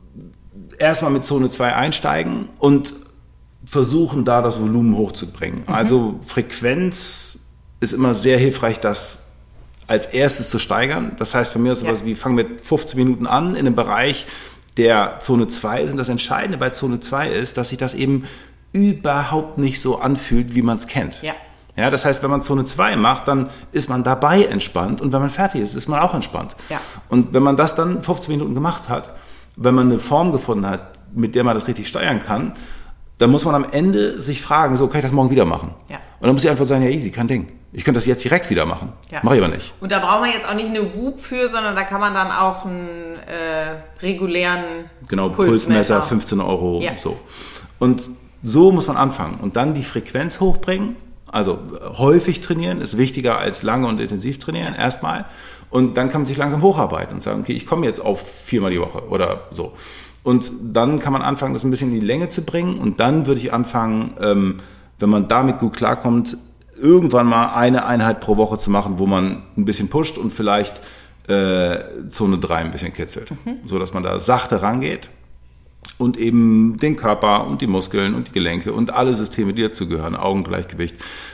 erstmal mit Zone zwei einsteigen und versuchen, da das Volumen hochzubringen. Mhm. Also Frequenz ist immer sehr hilfreich, das als erstes zu steigern. Das heißt, für mich ist sowas ja. wie, fang mit fünfzehn Minuten an in einem Bereich, der Zone zwei ist. Und das Entscheidende bei Zone zwei ist, dass sich das eben überhaupt nicht so anfühlt, wie man es kennt. Ja. Ja, das heißt, wenn man Zone zwei macht, dann ist man dabei entspannt und wenn man fertig ist, ist man auch entspannt. Ja. Und wenn man das dann fünfzehn Minuten gemacht hat, wenn man eine Form gefunden hat, mit der man das richtig steuern kann, dann muss man am Ende sich fragen, so, kann ich das morgen wieder machen? Ja. Und dann muss ich einfach sagen, ja easy, kein Ding. Ich könnte das jetzt direkt wieder machen. Ja. Mache ich aber nicht. Und da braucht man jetzt auch nicht eine Whoop für, sondern da kann man dann auch einen äh, regulären Genau, Pulsmesser, Pulsmesser fünfzehn Euro ja. und so. Und so muss man anfangen. Und dann die Frequenz hochbringen. Also häufig trainieren ist wichtiger als lange und intensiv trainieren, ja. erstmal. Und dann kann man sich langsam hocharbeiten und sagen, okay, ich komme jetzt auf viermal die Woche oder so. Und dann kann man anfangen, das ein bisschen in die Länge zu bringen. Und dann würde ich anfangen, ähm, wenn man damit gut klarkommt, irgendwann mal eine Einheit pro Woche zu machen, wo man ein bisschen pusht und vielleicht äh, Zone drei ein bisschen kitzelt. Mhm. So dass man da sachte rangeht und eben den Körper und die Muskeln und die Gelenke und alle Systeme, die dazu gehören, Augengleichgewicht,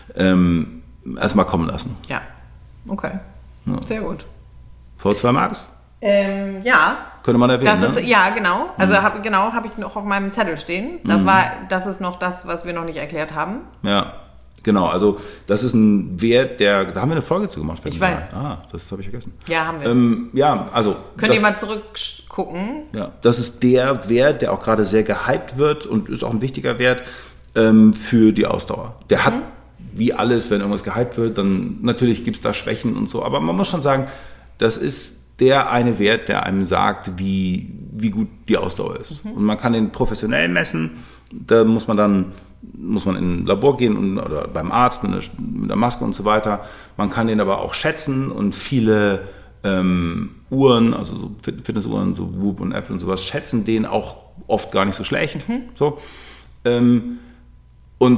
ähm, erstmal kommen lassen. Ja, okay. Ja. Sehr gut. V zwei Max? Ähm, ja. Könnte man erwähnen, das ist, ne? Ja, genau. Also hab, genau, habe ich noch auf meinem Zettel stehen. Das mhm. war, das ist noch das, was wir noch nicht erklärt haben. Ja, genau. Also das ist ein Wert, der, da haben wir eine Folge zu gemacht. Ich weiß. Ah, das habe ich vergessen. Ja, haben wir. Ähm, ja, also. Könnt das, ihr mal zurückgucken. Ja, das ist der Wert, der auch gerade sehr gehypt wird und ist auch ein wichtiger Wert ähm, für die Ausdauer. Der mhm. hat, wie alles, wenn irgendwas gehypt wird, dann natürlich gibt es da Schwächen und so. Aber man muss schon sagen, das ist der eine Wert, der einem sagt, wie, wie gut die Ausdauer ist. Mhm. Und man kann den professionell messen. Da muss man dann muss man in ein Labor gehen und, oder beim Arzt mit einer, mit einer Maske und so weiter. Man kann den aber auch schätzen und viele ähm, Uhren, also so Fitnessuhren, so Whoop und Apple und sowas, schätzen den auch oft gar nicht so schlecht. Mhm. So. Ähm, und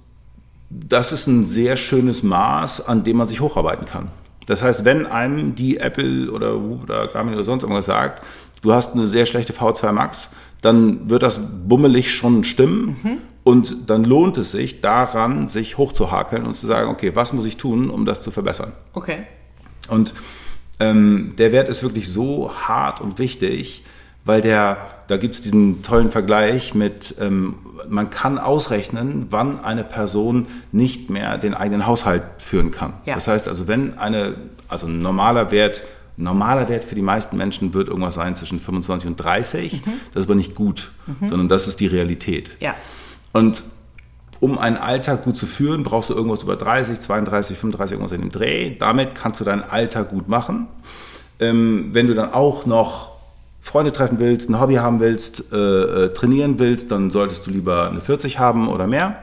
das ist ein sehr schönes Maß, an dem man sich hocharbeiten kann. Das heißt, wenn einem die Apple oder Whoop oder Garmin oder sonst irgendwas sagt, du hast eine sehr schlechte V zwei Max, dann wird das bummelig schon stimmen mhm. und dann lohnt es sich daran, sich hochzuhakeln und zu sagen, okay, was muss ich tun, um das zu verbessern? Okay. Und ähm, der Wert ist wirklich so hart und wichtig, weil der, da gibt es diesen tollen Vergleich mit, ähm, man kann ausrechnen, wann eine Person nicht mehr den eigenen Haushalt führen kann. Ja. Das heißt also, wenn eine, also ein normaler Wert, normaler Wert für die meisten Menschen wird irgendwas sein zwischen fünfundzwanzig und dreißig, mhm. das ist aber nicht gut, mhm. sondern das ist die Realität. Ja. Und um einen Alltag gut zu führen, brauchst du irgendwas über dreißig, zweiunddreißig, fünfunddreißig, irgendwas in dem Dreh. Damit kannst du deinen Alltag gut machen. Ähm, wenn du dann auch noch Freunde treffen willst, ein Hobby haben willst, äh, äh, trainieren willst, dann solltest du lieber eine vierzig haben oder mehr.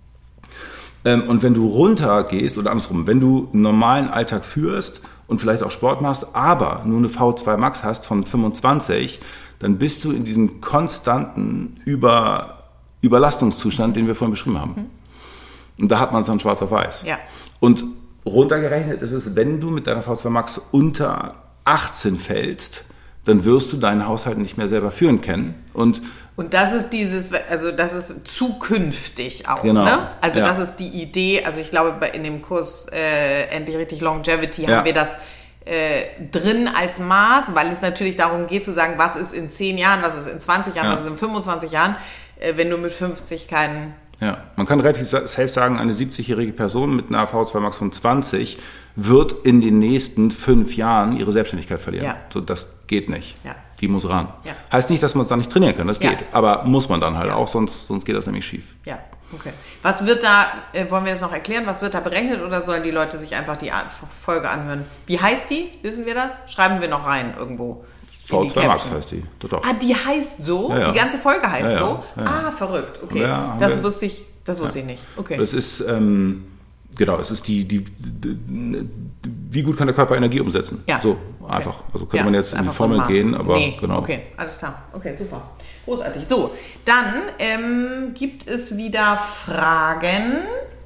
Ähm, und wenn du runter gehst, oder andersrum, wenn du einen normalen Alltag führst und vielleicht auch Sport machst, aber nur eine V zwei Max hast von fünfundzwanzig, dann bist du in diesem konstanten Über, Überlastungszustand, den wir vorhin beschrieben haben. Mhm. Und da hat man es dann schwarz auf weiß. Ja. Und runtergerechnet ist es, wenn du mit deiner V zwei Max unter achtzehn fällst, dann wirst du deinen Haushalt nicht mehr selber führen können. Und Und das ist dieses, also das ist zukünftig auch, genau. ne? Also ja. das ist die Idee, also ich glaube in dem Kurs äh, Endlich richtig Longevity ja. haben wir das äh, drin als Maß, weil es natürlich darum geht zu sagen, was ist in zehn Jahren, was ist in zwanzig Jahren, ja. was ist in fünfundzwanzig Jahren, äh, wenn du mit fünfzig keinen... Ja, man kann relativ safe sagen, eine siebzigjährige Person mit einer A V zwei Max von zwanzig wird in den nächsten fünf Jahren ihre Selbstständigkeit verlieren. Ja. So, das geht nicht. Ja. Die muss ran. Ja. Heißt nicht, dass man es da nicht trainieren kann, das Ja. geht. Aber muss man dann halt Ja. auch, sonst, sonst geht das nämlich schief. Ja, okay. Was wird da, äh, wollen wir das noch erklären, was wird da berechnet oder sollen die Leute sich einfach die A- Folge anhören? Wie heißt die? Wissen wir das? Schreiben wir noch rein irgendwo. V zwei Max heißt die. Doch, doch. Ah, die heißt so? Ja, ja. Die ganze Folge heißt Ja, ja. so? Ja, ja. Ah, verrückt. Okay. Ja, haben das wir- wusste ich, das wusste ich nicht. Okay. Das ist, ähm, genau, es ist die, die, die, wie gut kann der Körper Energie umsetzen? Ja. So, Okay. einfach. Also könnte Ja, man jetzt in die einfach von Formel Maß. gehen, aber nee. genau. Okay, alles klar. Okay, super. Großartig. So, dann ähm, gibt es wieder Fragen.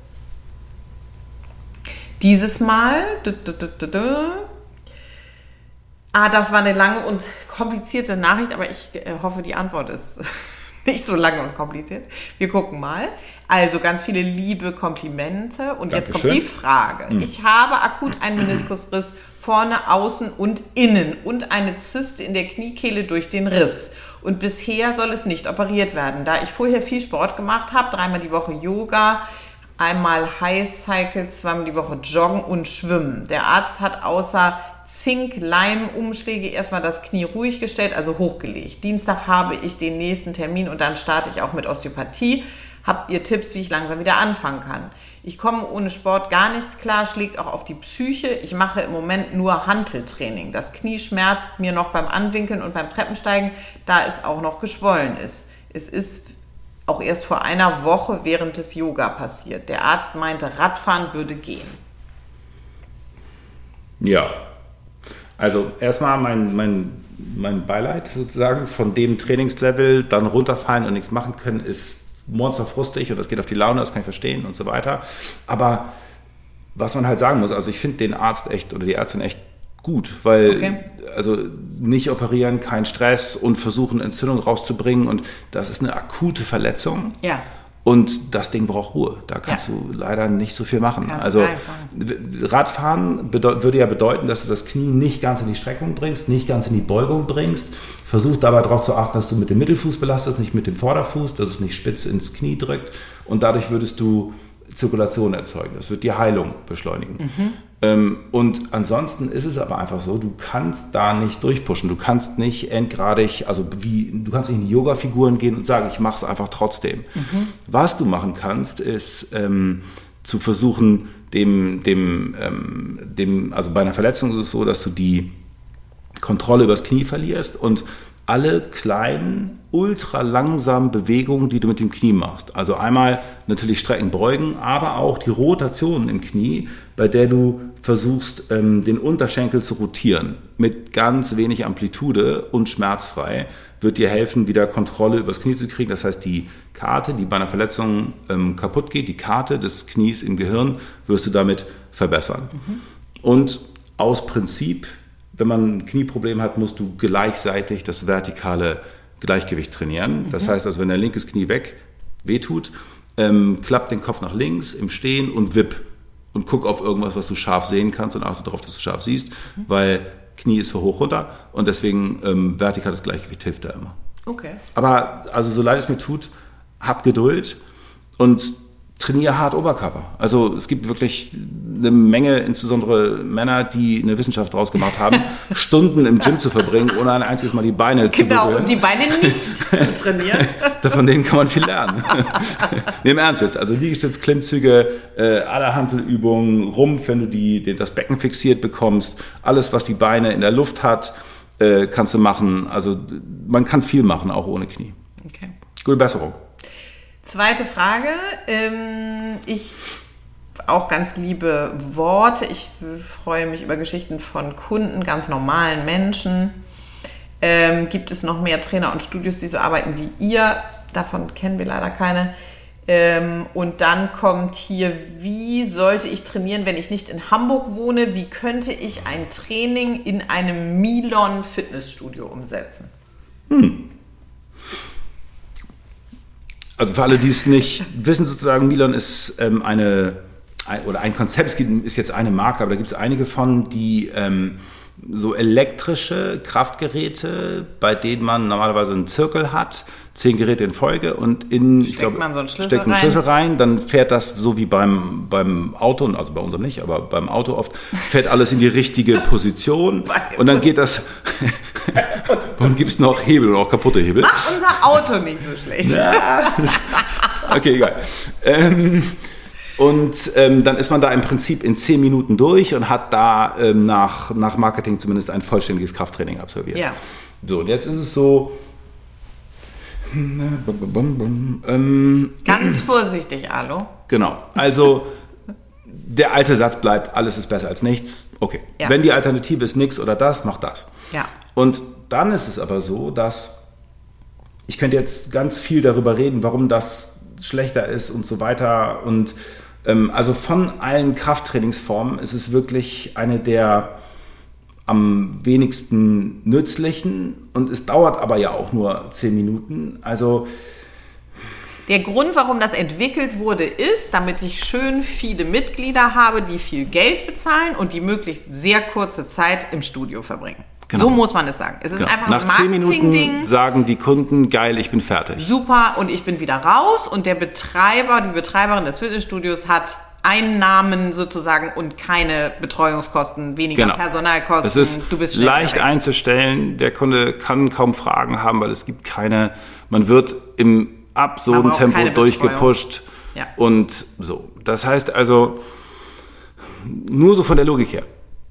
Dieses Mal. Du, du, du, du, du. Ah, das war eine lange und komplizierte Nachricht, aber ich äh, hoffe, die Antwort ist nicht so lange und kompliziert. Wir gucken mal. Also ganz viele liebe Komplimente. Und jetzt kommt Dankeschön. die Frage. Ich habe akut einen Meniskusriss vorne, außen und innen und eine Zyste in der Kniekehle durch den Riss. Und bisher soll es nicht operiert werden. Da ich vorher viel Sport gemacht habe, dreimal die Woche Yoga, einmal High Cycle, zweimal die Woche Joggen und Schwimmen. Der Arzt hat außer Zink-Leim-Umschläge erstmal das Knie ruhig gestellt, also hochgelegt. Dienstag habe ich den nächsten Termin und dann starte ich auch mit Osteopathie. Habt ihr Tipps, wie ich langsam wieder anfangen kann? Ich komme ohne Sport gar nichts klar, schlägt auch auf die Psyche. Ich mache im Moment nur Hanteltraining. Das Knie schmerzt mir noch beim Anwinkeln und beim Treppensteigen, da es auch noch geschwollen ist. Es ist auch erst vor einer Woche während des Yoga passiert. Der Arzt meinte, Radfahren würde gehen. Ja, also erstmal mein, mein, mein Beileid sozusagen von dem Trainingslevel dann runterfallen und nichts machen können, ist monsterfrustig und das geht auf die Laune, das kann ich verstehen und so weiter. Aber was man halt sagen muss, also ich finde den Arzt echt oder die Ärztin echt gut, weil Okay. also nicht operieren, kein Stress und versuchen Entzündung rauszubringen und das ist eine akute Verletzung. Ja. Und das Ding braucht Ruhe. Da kannst Ja. du leider nicht so viel machen. Kannst Also du gar nichts machen. Radfahren bedeu- würde ja bedeuten, dass du das Knie nicht ganz in die Streckung bringst, nicht ganz in die Beugung bringst. Versuch dabei darauf zu achten, dass du mit dem Mittelfuß belastest, nicht mit dem Vorderfuß, dass es nicht spitz ins Knie drückt. Und dadurch würdest du Zirkulation erzeugen. Das wird die Heilung beschleunigen. Mhm. Ähm, und ansonsten ist es aber einfach so, du kannst da nicht durchpushen. Du kannst nicht endgradig, also wie, du kannst nicht in die Yoga-Figuren gehen und sagen, ich mache es einfach trotzdem. Mhm. Was du machen kannst, ist ähm, zu versuchen, dem, dem, ähm, dem, also bei einer Verletzung ist es so, dass du die Kontrolle übers Knie verlierst und alle kleinen, ultra langsamen Bewegungen, die du mit dem Knie machst. Also einmal natürlich strecken, beugen, aber auch die Rotation im Knie, bei der du versuchst, ähm, den Unterschenkel zu rotieren. Mit ganz wenig Amplitude und schmerzfrei wird dir helfen, wieder Kontrolle übers Knie zu kriegen. Das heißt, die Karte, die bei einer Verletzung ähm, kaputt geht, die Karte des Knies im Gehirn, wirst du damit verbessern. Mhm. Und aus Prinzip, wenn man ein Knieproblem hat, musst du gleichzeitig das vertikale Gleichgewicht trainieren. Mhm. Das heißt also, wenn dein linkes Knie weg wehtut, ähm, klapp den Kopf nach links im Stehen und wipp und guck auf irgendwas, was du scharf sehen kannst und achte darauf, dass du scharf siehst, mhm. weil Knie ist für hoch runter und deswegen ähm, vertikales Gleichgewicht hilft da immer. Okay. Aber also so leid es mir tut, hab Geduld und trainiere hart Oberkörper. Also es gibt wirklich eine Menge, insbesondere Männer, die eine Wissenschaft draus gemacht haben, Stunden im Gym zu verbringen, ohne ein einziges Mal die Beine zu berühren. Genau, und die Beine nicht zu trainieren. Von denen kann man viel lernen. Nee, im Ernst jetzt. Also Liegestütz, Klimmzüge, äh, alle Hantelübungen, Rumpf, wenn du die, die, das Becken fixiert bekommst, alles, was die Beine in der Luft hat, äh, kannst du machen. Also man kann viel machen, auch ohne Knie. Okay. Gute Besserung. Zweite Frage. Ähm, ich auch ganz liebe Worte. Ich freue mich über Geschichten von Kunden, ganz normalen Menschen. Ähm, gibt es noch mehr Trainer und Studios, die so arbeiten wie ihr? Davon kennen wir leider keine. Ähm, und dann kommt hier, wie sollte ich trainieren, wenn ich nicht in Hamburg wohne? Wie könnte ich ein Training in einem Milon Fitnessstudio umsetzen? Hm. Also für alle, die es nicht wissen, sozusagen, Milon ist ähm, eine, ein, oder ein Konzept, es gibt, ist jetzt eine Marke, aber da gibt es einige von, die ähm, so elektrische Kraftgeräte, bei denen man normalerweise einen Zirkel hat, zehn Geräte in Folge und in, steckt ich glaube, man so einen Schlüssel steckt einen rein. Schlüssel rein, dann fährt das so wie beim, beim Auto, also bei unserem nicht, aber beim Auto oft, fährt alles in die richtige Position und dann geht das, und gibt es noch Hebel und auch kaputte Hebel. Macht unser Auto nicht so schlecht. Ja, okay, egal. Ähm, Und ähm, dann ist man da im Prinzip in zehn Minuten durch und hat da ähm, nach, nach Marketing zumindest ein vollständiges Krafttraining absolviert. Ja. So, und jetzt ist es so. Ähm, Ganz vorsichtig, Alo. genau. Also der alte Satz bleibt, alles ist besser als nichts. Okay. Ja. Wenn die Alternative ist nichts oder das, mach das. Ja. Und dann ist es aber so, dass ich könnte jetzt ganz viel darüber reden, warum das schlechter ist und so weiter. Und ähm, also von allen Krafttrainingsformen ist es wirklich eine der am wenigsten nützlichen und es dauert aber ja auch nur zehn Minuten. Also der Grund, warum das entwickelt wurde, ist, damit ich schön viele Mitglieder habe, die viel Geld bezahlen und die möglichst sehr kurze Zeit im Studio verbringen. Genau. So muss man es sagen. Es ist genau. einfach Nach ein zehn Marketing-Ding. Minuten sagen die Kunden, geil, ich bin fertig. Super, und ich bin wieder raus und der Betreiber, die Betreiberin des Fitnessstudios hat Einnahmen sozusagen und keine Betreuungskosten, weniger Genau. Personalkosten. Es ist du bist schneller leicht weg. einzustellen. Der Kunde kann kaum Fragen haben, weil es gibt keine, man wird im absurden Aber auch Tempo keine durchgepusht. Ja. Und so. Das heißt also, nur so von der Logik her.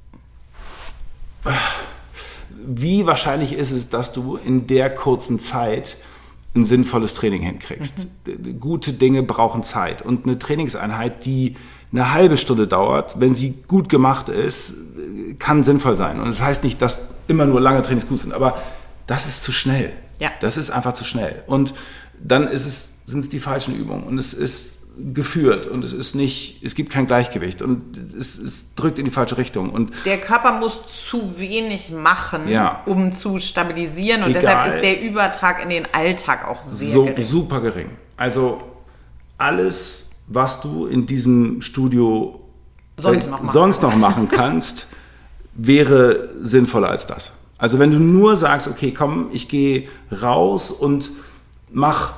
Wie wahrscheinlich ist es, dass du in der kurzen Zeit ein sinnvolles Training hinkriegst? Mhm. Gute Dinge brauchen Zeit. Und eine Trainingseinheit, die eine halbe Stunde dauert, wenn sie gut gemacht ist, kann sinnvoll sein. Und das heißt nicht, dass immer nur lange Trainings gut sind, aber das ist zu schnell. Ja. Das ist einfach zu schnell. Und dann ist es, sind es die falschen Übungen. Und es ist geführt und es ist nicht, es gibt kein Gleichgewicht und es, es drückt in die falsche Richtung. Und der Körper muss zu wenig machen, ja. um zu stabilisieren und Egal. deshalb ist der Übertrag in den Alltag auch sehr so, gering. Super gering. Also alles, was du in diesem Studio sonst noch machen, sonst noch machen kannst, wäre sinnvoller als das. Also wenn du nur sagst, okay, komm, ich gehe raus und mach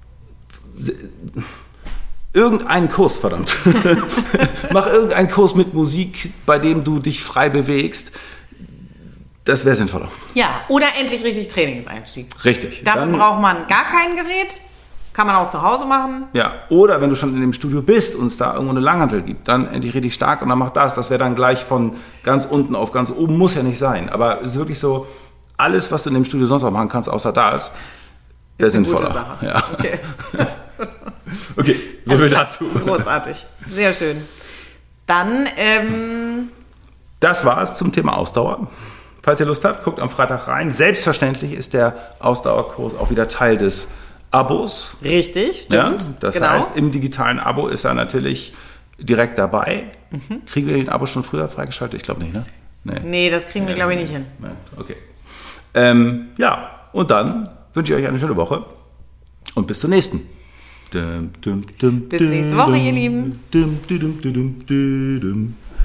irgendeinen Kurs, verdammt. Mach irgendeinen Kurs mit Musik, bei dem du dich frei bewegst. Das wäre sinnvoller. Ja, oder endlich richtig Trainingseinstieg. Richtig. Dafür Dann braucht man gar kein Gerät. Kann man auch zu Hause machen. Ja, oder wenn du schon in dem Studio bist und es da irgendwo eine Langhantel gibt, dann endlich richtig stark und dann mach das. Das wäre dann gleich von ganz unten auf ganz oben. Muss ja nicht sein. Aber es ist wirklich so, alles, was du in dem Studio sonst noch machen kannst, außer das, wäre sinnvoller. Gute Sache. Ja. Okay. Okay, so viel dazu. Großartig. Sehr schön. Dann, ähm... Das war es zum Thema Ausdauer. Falls ihr Lust habt, guckt am Freitag rein. Selbstverständlich ist der Ausdauerkurs auch wieder Teil des Abos. Richtig, stimmt. Ja, das genau. heißt, im digitalen Abo ist er natürlich direkt dabei. Mhm. Kriegen wir den Abo schon früher freigeschaltet? Ich glaube nicht, ne? Nee, nee das kriegen wir, glaube ich, nicht hin. Okay. Ähm, ja, und dann wünsche ich euch eine schöne Woche und bis zur nächsten. Bis nächste Woche, ihr Lieben.